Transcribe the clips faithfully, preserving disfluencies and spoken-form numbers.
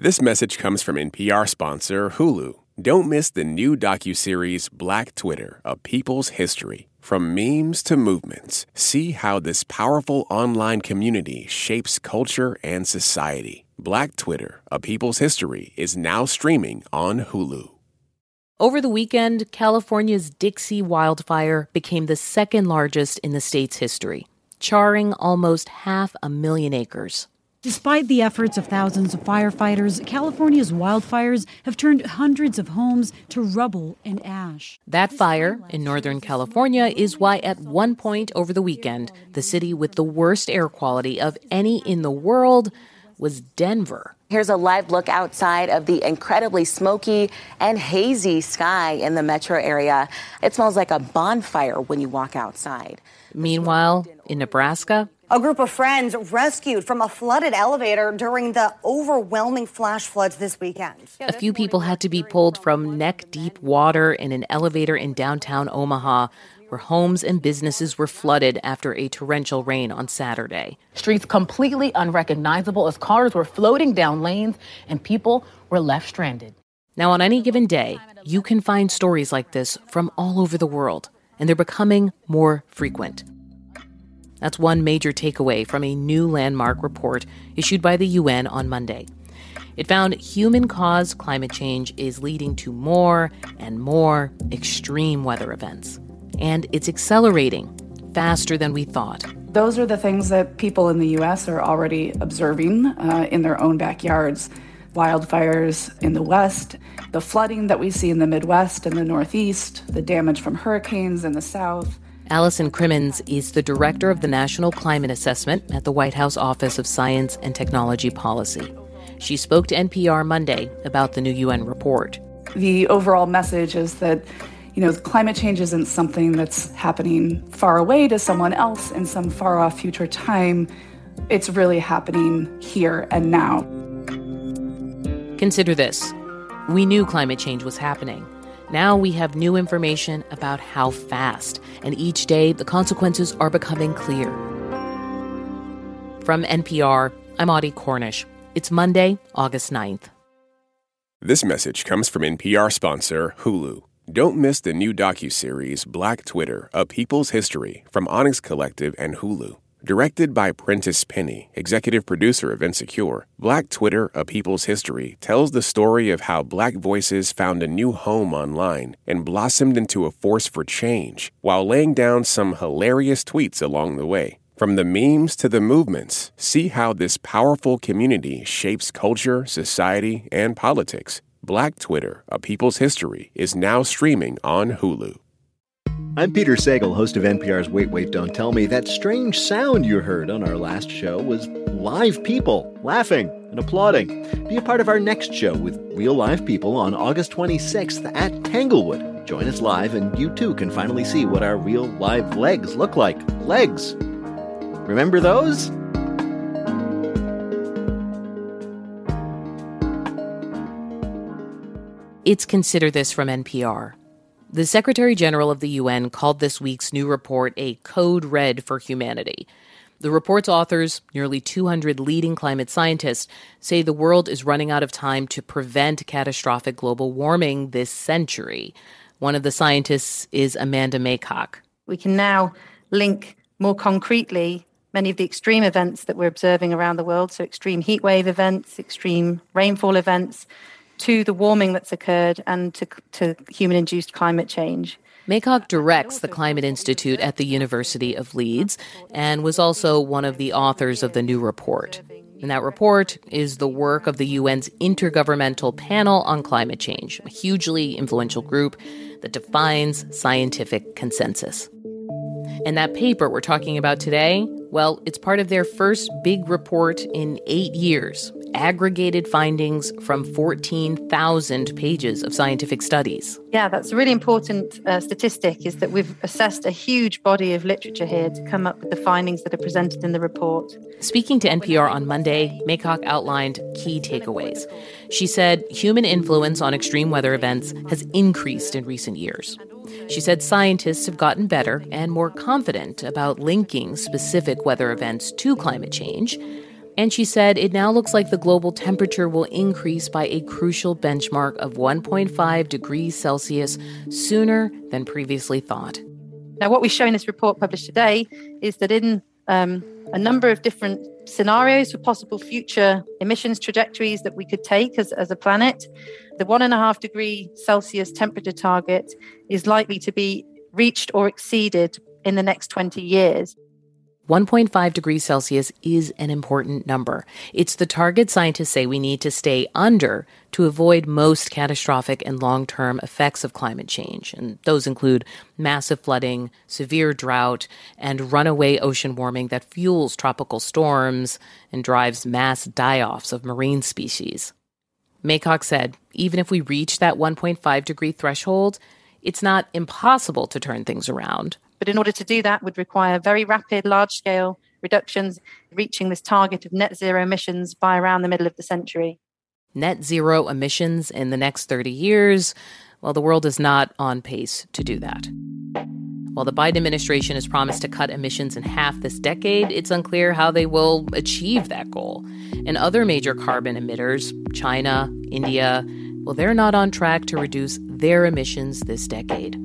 This message comes from N P R sponsor Hulu. Don't miss the new docuseries Black Twitter, A People's History. From memes to movements, see how this powerful online community shapes culture and society. Black Twitter, A People's History is now streaming on Hulu. Over the weekend, California's Dixie wildfire became the second largest in the state's history, charring almost half a million acres. Despite the efforts of thousands of firefighters, California's wildfires have turned hundreds of homes to rubble and ash. That fire in Northern California is why at one point over the weekend, the city with the worst air quality of any in the world was Denver. Here's a live look outside of the incredibly smoky and hazy sky in the metro area. It smells like a bonfire when you walk outside. Meanwhile, in Nebraska, a group of friends rescued from a flooded elevator during the overwhelming flash floods this weekend. A few people had to be pulled from neck-deep water in an elevator in downtown Omaha, where homes and businesses were flooded after a torrential rain on Saturday. Streets completely unrecognizable as cars were floating down lanes and people were left stranded. Now, on any given day, you can find stories like this from all over the world, and they're becoming more frequent. That's one major takeaway from a new landmark report issued by the U N on Monday. It found human-caused climate change is leading to more and more extreme weather events. And it's accelerating faster than we thought. Those are the things that people in the U S are already observing uh, in their own backyards. Wildfires in the West, the flooding that we see in the Midwest and the Northeast, the damage from hurricanes in the South. Allison Crimmins is the director of the National Climate Assessment at the White House Office of Science and Technology Policy. She spoke to N P R Monday about the new U N report. The overall message is that, you know, climate change isn't something that's happening far away to someone else in some far-off future time. It's really happening here and now. Consider this. We knew climate change was happening. Now we have new information about how fast, and each day the consequences are becoming clear. From N P R, I'm Audie Cornish. It's Monday, August ninth. This message comes from N P R sponsor Hulu. Don't miss the new docuseries Black Twitter, A People's History from Onyx Collective and Hulu. Directed by Prentice Penny, executive producer of Insecure, Black Twitter, A People's History tells the story of how Black voices found a new home online and blossomed into a force for change, while laying down some hilarious tweets along the way. From the memes to the movements, see how this powerful community shapes culture, society, and politics. Black Twitter, A People's History is now streaming on Hulu. I'm Peter Sagal, host of N P R's Wait, Wait, Don't Tell Me. That strange sound you heard on our last show was live people laughing and applauding. Be a part of our next show with real live people on August twenty-sixth at Tanglewood. Join us live and you too can finally see what our real live legs look like. Legs. Remember those? It's Consider This from N P R. The Secretary General of the U N called this week's new report a code red for humanity. The report's authors, nearly two hundred leading climate scientists, say the world is running out of time to prevent catastrophic global warming this century. One of the scientists is Amanda Maycock. We can now link more concretely many of the extreme events that we're observing around the world, so extreme heat wave events, extreme rainfall events, to the warming that's occurred and to, to human-induced climate change. Maycock directs the Climate Institute at the University of Leeds and was also one of the authors of the new report. And that report is the work of the U N's Intergovernmental Panel on Climate Change, a hugely influential group that defines scientific consensus. And that paper we're talking about today, well, it's part of their first big report in eight years, aggregated findings from fourteen thousand pages of scientific studies. Yeah, that's a really important uh, statistic, is that we've assessed a huge body of literature here to come up with the findings that are presented in the report. Speaking to N P R on Monday, Maycock outlined key takeaways. She said human influence on extreme weather events has increased in recent years. She said scientists have gotten better and more confident about linking specific weather events to climate change. And she said it now looks like the global temperature will increase by a crucial benchmark of one point five degrees Celsius sooner than previously thought. Now, what we show in this report published today is that in um, a number of different scenarios for possible future emissions trajectories that we could take as, as a planet, the one and a half degree Celsius temperature target is likely to be reached or exceeded in the next twenty years. one point five degrees Celsius is an important number. It's the target scientists say we need to stay under to avoid most catastrophic and long-term effects of climate change. And those include massive flooding, severe drought, and runaway ocean warming that fuels tropical storms and drives mass die-offs of marine species. Maycock said, even if we reach that one point five degree threshold, it's not impossible to turn things around. But in order to do that would require very rapid, large-scale reductions, reaching this target of net zero emissions by around the middle of the century. Net zero emissions in the next thirty years, well, the world is not on pace to do that. While the Biden administration has promised to cut emissions in half this decade, it's unclear how they will achieve that goal. And other major carbon emitters, China, India, well, they're not on track to reduce their emissions this decade.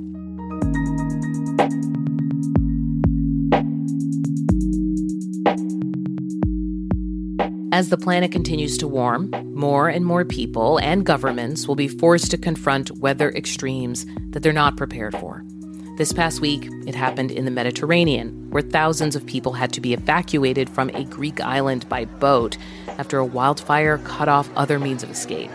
As the planet continues to warm, more and more people and governments will be forced to confront weather extremes that they're not prepared for. This past week, it happened in the Mediterranean, where thousands of people had to be evacuated from a Greek island by boat after a wildfire cut off other means of escape.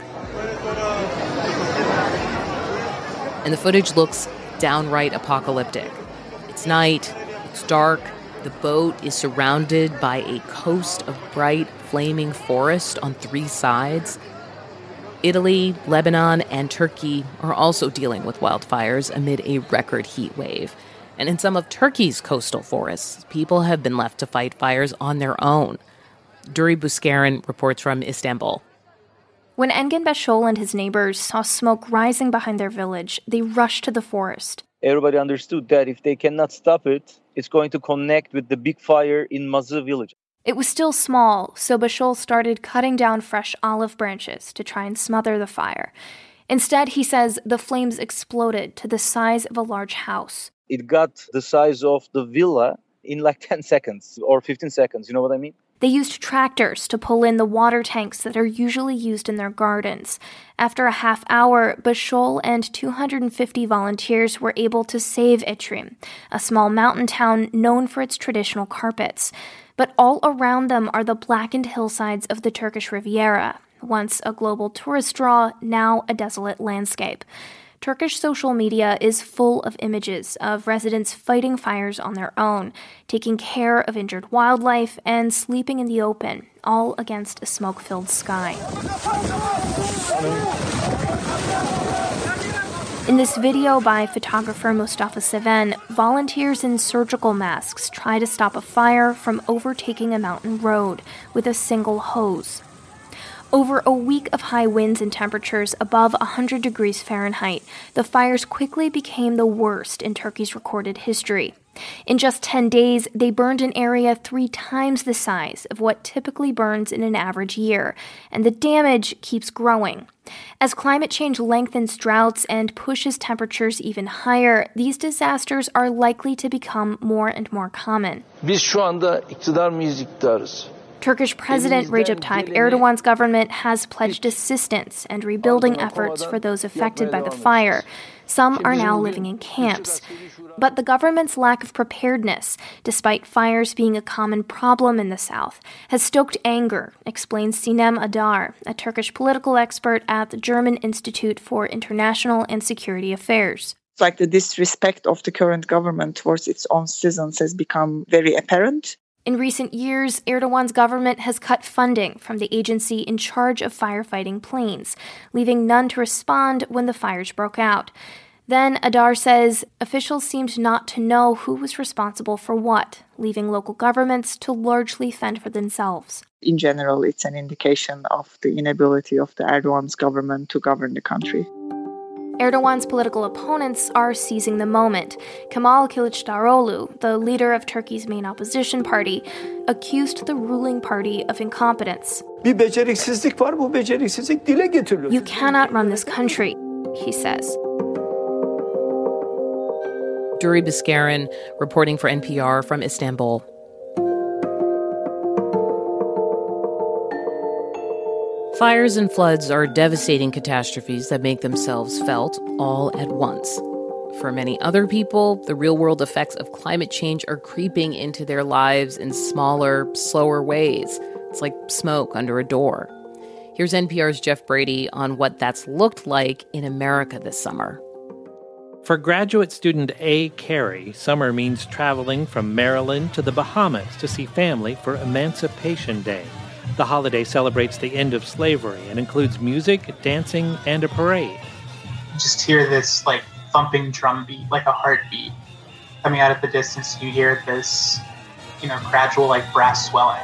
And the footage looks downright apocalyptic. It's night, it's dark, the boat is surrounded by a coast of bright, flaming forest on three sides. Italy, Lebanon, and Turkey are also dealing with wildfires amid a record heat wave. And in some of Turkey's coastal forests, people have been left to fight fires on their own. Duri Buskarin reports from Istanbul. When Engin Bashol and his neighbors saw smoke rising behind their village, they rushed to the forest. Everybody understood that if they cannot stop it, it's going to connect with the big fire in Mazı village. It was still small, so Bashol started cutting down fresh olive branches to try and smother the fire. Instead, he says the flames exploded to the size of a large house. It got the size of the villa in like ten seconds or fifteen seconds, you know what I mean? They used tractors to pull in the water tanks that are usually used in their gardens. After a half hour, Bashol and two hundred fifty volunteers were able to save Itrim, a small mountain town known for its traditional carpets. But all around them are the blackened hillsides of the Turkish Riviera, once a global tourist draw, now a desolate landscape. Turkish social media is full of images of residents fighting fires on their own, taking care of injured wildlife, and sleeping in the open, all against a smoke-filled sky. In this video by photographer Mustafa Seven, volunteers in surgical masks try to stop a fire from overtaking a mountain road with a single hose. Over a week of high winds and temperatures above one hundred degrees Fahrenheit, the fires quickly became the worst in Turkey's recorded history. In just ten days, they burned an area three times the size of what typically burns in an average year, and the damage keeps growing. As climate change lengthens droughts and pushes temperatures even higher, these disasters are likely to become more and more common. Biz şu anda iktidar mıyız, iktidarız? Turkish President Recep Tayyip Erdogan's government has pledged assistance and rebuilding efforts for those affected by the fire. Some are now living in camps. But the government's lack of preparedness, despite fires being a common problem in the south, has stoked anger, explains Sinem Adar, a Turkish political expert at the German Institute for International and Security Affairs. It's like the disrespect of the current government towards its own citizens has become very apparent. In recent years, Erdogan's government has cut funding from the agency in charge of firefighting planes, leaving none to respond when the fires broke out. Then, Adar says, officials seemed not to know who was responsible for what, leaving local governments to largely fend for themselves. In general, it's an indication of the inability of the Erdogan's government to govern the country. Erdogan's political opponents are seizing the moment. Kemal Kılıçdaroğlu, the leader of Turkey's main opposition party, accused the ruling party of incompetence. Bir beceriksizlik var, bu beceriksizlik dile getiriliyor. You cannot run this country, he says. Duri Biskarin reporting for N P R from Istanbul. Fires and floods are devastating catastrophes that make themselves felt all at once. For many other people, the real-world effects of climate change are creeping into their lives in smaller, slower ways. It's like smoke under a door. Here's N P R's Jeff Brady on what that's looked like in America this summer. For graduate student A. Carey, summer means traveling from Maryland to the Bahamas to see family for Emancipation Day. The holiday celebrates the end of slavery and includes music, dancing, and a parade. You just hear this, like, thumping drum beat, like a heartbeat. Coming out of the distance, you hear this, you know, gradual, like, brass swelling.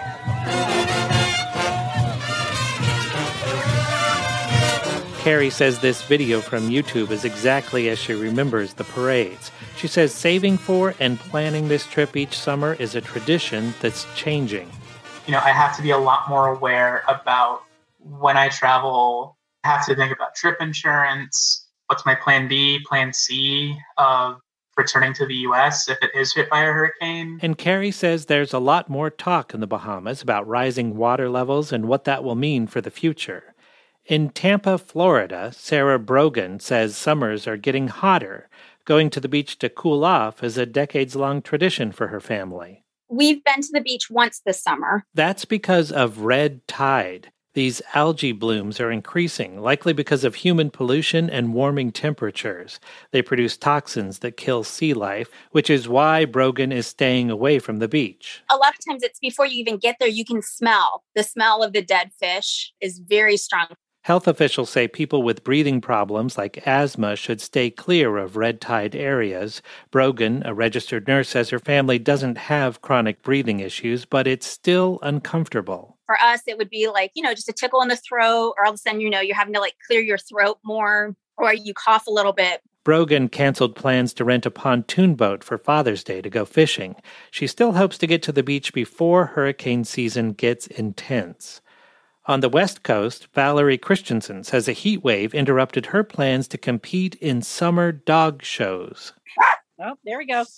Carrie says this video from YouTube is exactly as she remembers the parades. She says saving for and planning this trip each summer is a tradition that's changing. You know, I have to be a lot more aware about when I travel. I have to think about trip insurance. What's my plan B, plan C of returning to the U S if it is hit by a hurricane? And Carrie says there's a lot more talk in the Bahamas about rising water levels and what that will mean for the future. In Tampa, Florida, Sarah Brogan says summers are getting hotter. Going to the beach to cool off is a decades-long tradition for her family. We've been to the beach once this summer. That's because of red tide. These algae blooms are increasing, likely because of human pollution and warming temperatures. They produce toxins that kill sea life, which is why Brogan is staying away from the beach. A lot of times it's before you even get there, you can smell. The smell of the dead fish is very strong. Health officials say people with breathing problems like asthma should stay clear of red tide areas. Brogan, a registered nurse, says her family doesn't have chronic breathing issues, but it's still uncomfortable. For us, it would be like, you know, just a tickle in the throat, or all of a sudden, you know, you're having to like clear your throat more, or you cough a little bit. Brogan canceled plans to rent a pontoon boat for Father's Day to go fishing. She still hopes to get to the beach before hurricane season gets intense. On the West Coast, Valerie Christensen says a heat wave interrupted her plans to compete in summer dog shows. Oh, there we go.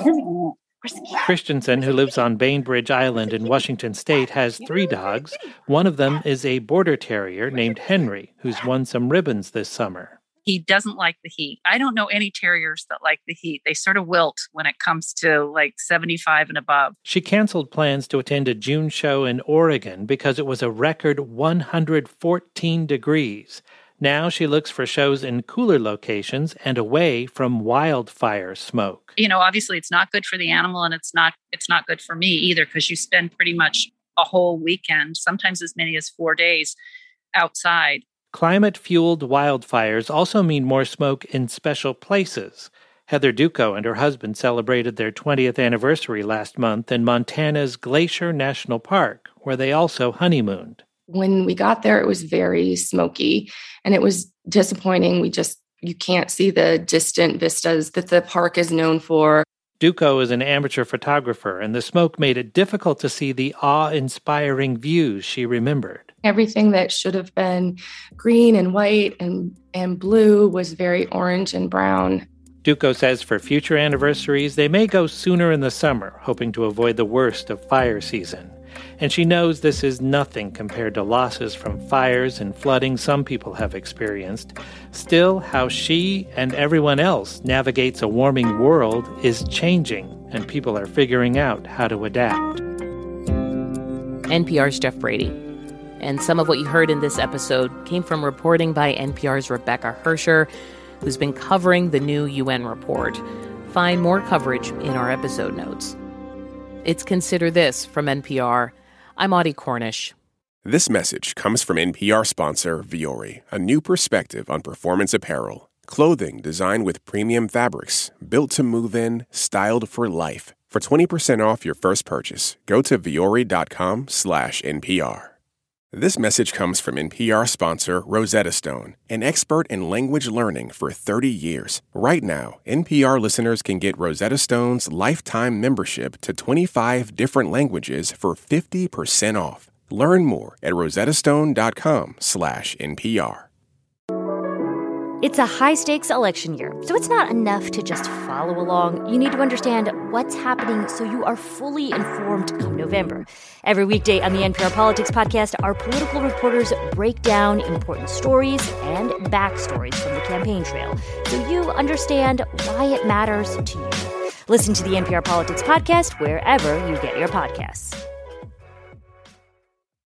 Christensen, who lives on Bainbridge Island in Washington State, has three dogs. One of them is a border terrier named Henry, who's won some ribbons this summer. He doesn't like the heat. I don't know any terriers that like the heat. They sort of wilt when it comes to like seventy-five and above. She canceled plans to attend a June show in Oregon because it was a record one hundred fourteen degrees. Now she looks for shows in cooler locations and away from wildfire smoke. You know, obviously it's not good for the animal, and it's not it's not good for me either, because you spend pretty much a whole weekend, sometimes as many as four days outside. Climate-fueled wildfires also mean more smoke in special places. Heather Duco and her husband celebrated their twentieth anniversary last month in Montana's Glacier National Park, where they also honeymooned. When we got there, it was very smoky, and it was disappointing. We just, you can't see the distant vistas that the park is known for. Duco is an amateur photographer, and the smoke made it difficult to see the awe-inspiring views she remembered. Everything that should have been green and white and, and blue was very orange and brown. Duco says for future anniversaries, they may go sooner in the summer, hoping to avoid the worst of fire season. And she knows this is nothing compared to losses from fires and flooding some people have experienced. Still, how she and everyone else navigates a warming world is changing, and people are figuring out how to adapt. N P R's Jeff Brady. And some of what you heard in this episode came from reporting by N P R's Rebecca Hersher, who's been covering the new U N report. Find more coverage in our episode notes. It's Consider This from N P R. I'm Audie Cornish. This message comes from N P R sponsor Vuori, a new perspective on performance apparel. Clothing designed with premium fabrics, built to move in, styled for life. For twenty percent off your first purchase, go to vuori.com slash NPR. This message comes from N P R sponsor Rosetta Stone, an expert in language learning for thirty years. Right now, N P R listeners can get Rosetta Stone's lifetime membership to twenty-five different languages for fifty percent off. Learn more at rosettastone.com slash NPR. It's a high-stakes election year, so it's not enough to just follow along. You need to understand what's happening so you are fully informed come November. Every weekday on the N P R Politics Podcast, our political reporters break down important stories and backstories from the campaign trail so you understand why it matters to you. Listen to the N P R Politics Podcast wherever you get your podcasts.